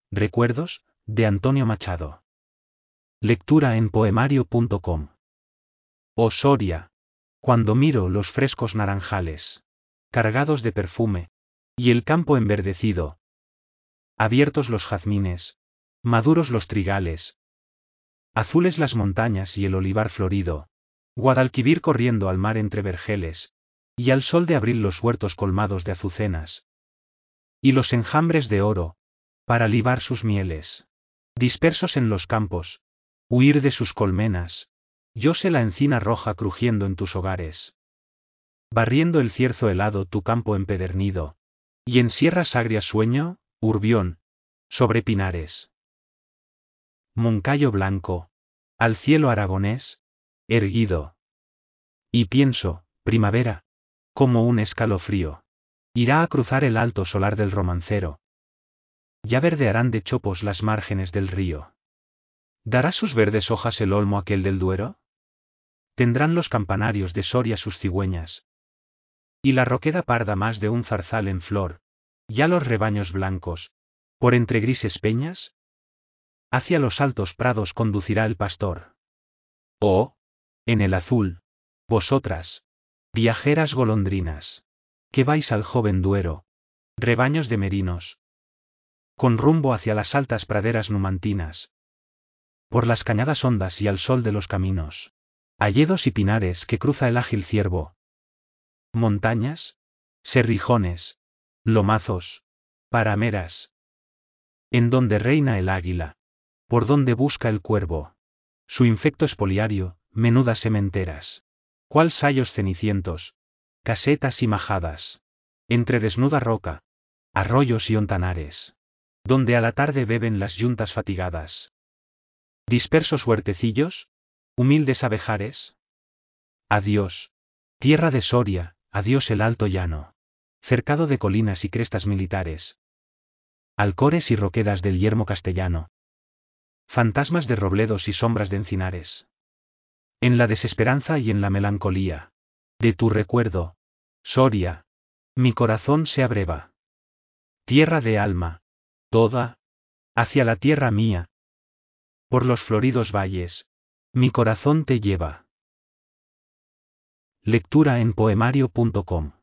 Recuerdos, de Antonio Machado. Lectura en poemario.com. Oh Soria, cuando miro los frescos naranjales, cargados de perfume, y el campo enverdecido, abiertos los jazmines, maduros los trigales, azules las montañas y el olivar florido, Guadalquivir corriendo al mar entre vergeles, y al sol de abril los huertos colmados de azucenas, y los enjambres de oro, para libar sus mieles, dispersos en los campos, huir de sus colmenas, yo sé la encina roja crujiendo en tus hogares, barriendo el cierzo helado tu campo empedernido, y en sierras agrias sueño, Urbión, sobre pinares. Moncayo blanco, al cielo aragonés, erguido. Y pienso, primavera, como un escalofrío, irá a cruzar el alto solar del romancero. Ya verdearán de chopos las márgenes del río. ¿Dará sus verdes hojas el olmo aquel del Duero? Tendrán los campanarios de Soria sus cigüeñas. Y la roqueda parda más de un zarzal en flor, ya los rebaños blancos, por entre grises peñas, hacia los altos prados conducirá el pastor. Oh, en el azul, vosotras, viajeras golondrinas, que vais al joven Duero, rebaños de merinos, con rumbo hacia las altas praderas numantinas, por las cañadas hondas y al sol de los caminos, hayedos y pinares que cruza el ágil ciervo, montañas, serrijones, lomazos, parameras, en donde reina el águila, por donde busca el cuervo, su infecto espoliario, menudas sementeras, cual sayos cenicientos, casetas y majadas, entre desnuda roca, arroyos y ontanares, donde a la tarde beben las yuntas fatigadas. Dispersos huertecillos, humildes abejares. Adiós, tierra de Soria, adiós el alto llano, cercado de colinas y crestas militares, alcores y roquedas del yermo castellano, fantasmas de robledos y sombras de encinares. En la desesperanza y en la melancolía de tu recuerdo, Soria, mi corazón se abreva. Tierra de alma, toda, hacia la tierra mía, por los floridos valles, mi corazón te lleva. Lectura en poemario.com